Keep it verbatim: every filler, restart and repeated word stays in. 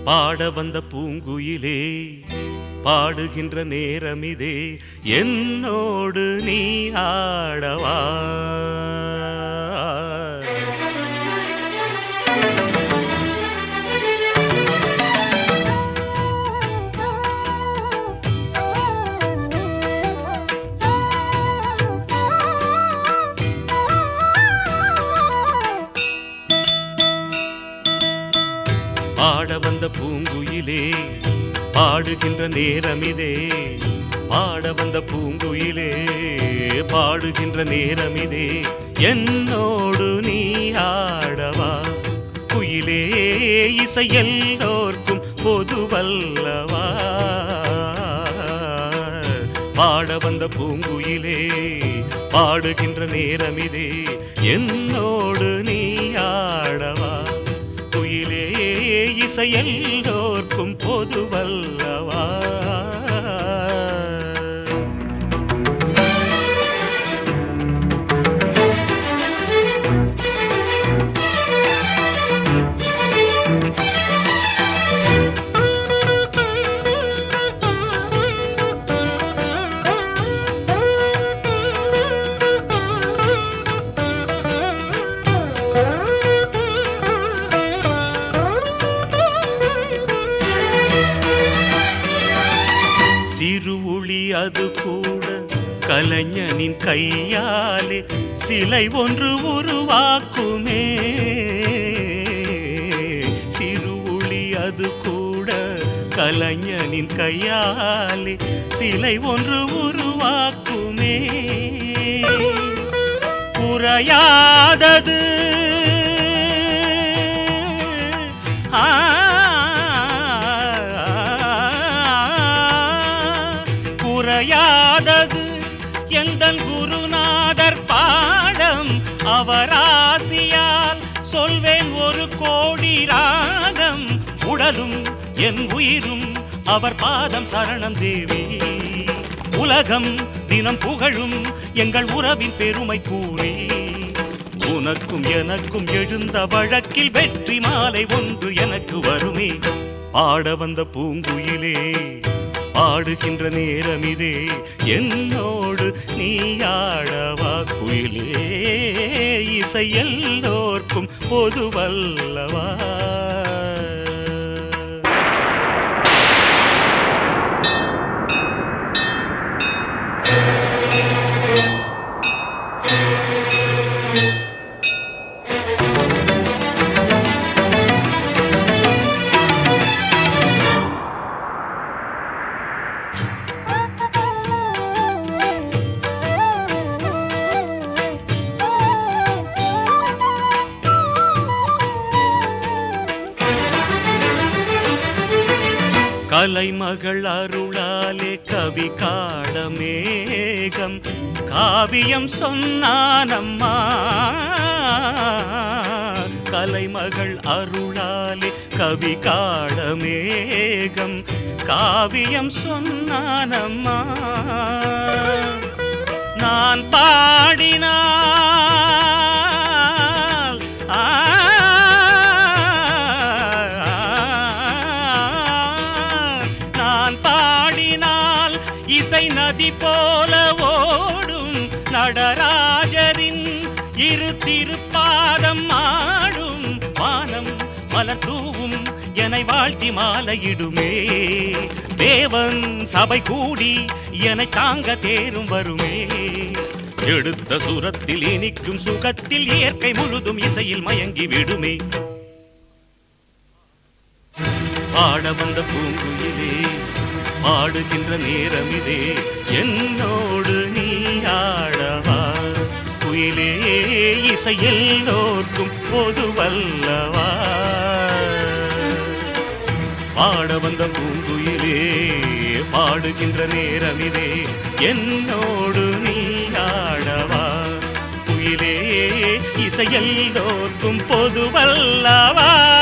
பாட வந்த பூங்குயிலே பாடுகின்ற நேரமிதே என்னோடு நீ ஆடவா. பாட வந்த பூங்குயிலே பாடுகின்ற நேரமிதே, பாட வந்த பூங்குயிலே பாடுகின்ற நேரமிதே என்னோடு நீ ஆடவா. குயிலே இசை எல்லோர்க்கும் பொதுவல்லவா. பாட வந்த பூங்குயிலே பாடுகின்ற நேரமிதே என்னோடு நீ ஆடவா. குயிலே இசை எல்லோர்க்கும் பொதுவல்லவா. சிறு ஒளி அது கூட கலைஞனின் கையாலே சிலை ஒன்று உருவாக்குமே. சிறு ஒளி அது கூட கலைஞனின் கையாலே சிலை ஒன்று உருவாக்குமே. குறையாதது ஆ குறையாதது எந்தன் குருநாதர் பாடம். அவராசியால் சொல்வேன் ஒரு கோடி ராகம். உடலும் என் உயிரும் அவர் பாதம் சரணம் தேவி. உலகம் தினம் புகழும் எங்கள் உறவின் பெருமை கூறி, உனக்கும் எனக்கும் எழுந்த வழக்கில் வெற்றி மாலை ஒன்று எனக்கு வருமே. பாட வந்த பூங்குயிலே பாடுகின்ற நேரமிதே என்னோடு நீ ஆடவா. குயிலே இசை எல்லோர்க்கும் பொதுவல்லவா. கலைமகள் அருளாலே கவி காடமேகம் காவியம் சொன்னானம்மா. கலைமகள் அருளாலே கவி காடமேகம் காவியம் சொன்னானம்மா. நான் பாடினால் ஆ இசை நதி போல ஓடும். நடராஜரின் இரு திருப்பாதம் ஆடும். வானம் மலர் தூவும் என்னை வாழ்த்தி மாலையிடுமே. தேவன் சபை கூடி என்னை தாங்க தேரும் வருமே. எடுத்த சுரத்தில் இனிக்கும் சுகத்தில் இயற்கை முழுதும் இசையில் மயங்கி விடுமே. பாட வந்த பூங்குயிலே பாடுகின்ற நேரமிதே என்னோடு நீ ஆடவா. குயிலே இசை எல்லோர்க்கும் பொதுவல்லவா. பாட வந்த பூங்குயிலே பாடுகின்ற நேரமிதே என்னோடு நீ ஆடவா. குயிலே இசை எல்லோர்க்கும் பொதுவல்லவா.